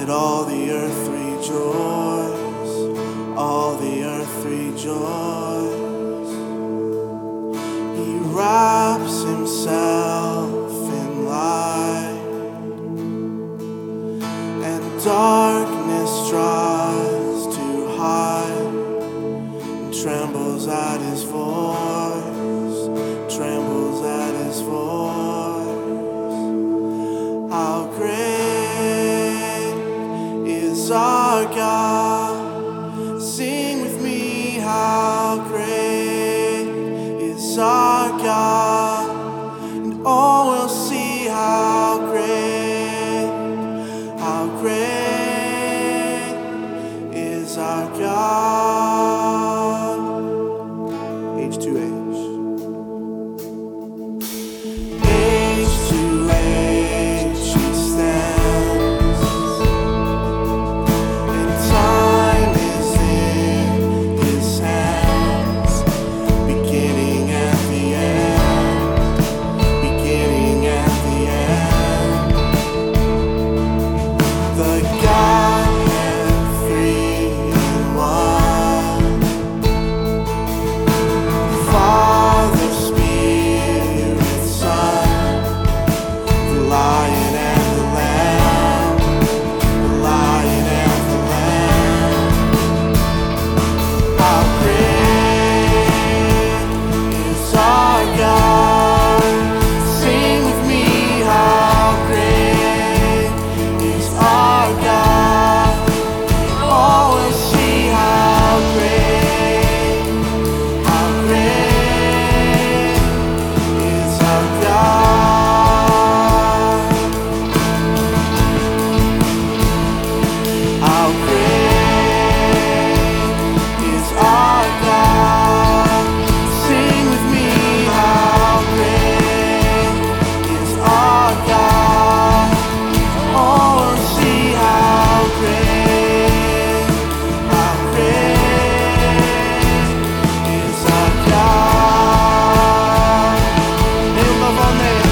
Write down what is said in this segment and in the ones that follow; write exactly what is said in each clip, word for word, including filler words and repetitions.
Let all the earth rejoice, all the earth rejoice. He wraps himself in light, and darkness tries to hide, and trembles at his voice, trembles at his voice. How great is our God? Sing with me, how great is our God, and all will see how great, how great is our God. Age to age. Age to age he stands, and time is in his hands, beginning at the end, beginning at the end. The Godhead three in one, Father, Spirit, Son, the Lion and the Lamb, the Lion and the Lamb. How great is our God? Sing with me, how great is our God? All will see how great, how great is our God. How great is our God? Sing with me, how great is our God? All will see how great, how great is our God. Name of our name.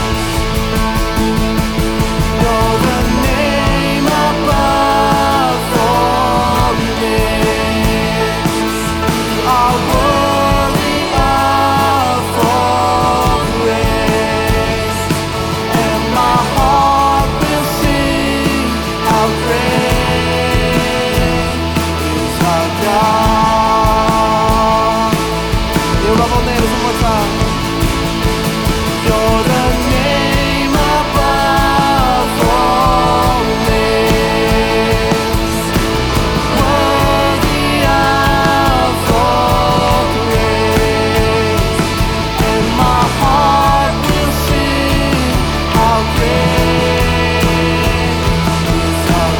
You're the name above all names. You are worthy of all praise, and my heart will sing how great is our God. Name of our names, one more time. You're the name above all names, worthy of all praise, and my heart will sing how great is our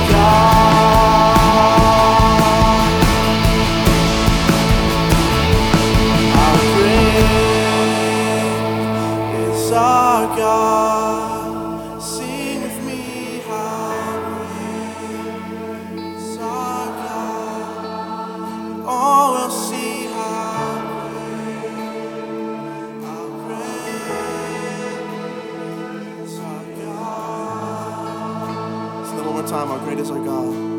God. How great is our God? Sing with me, how great is our God? All will see how great, how great is our God. Sing that one more time, how great is our God?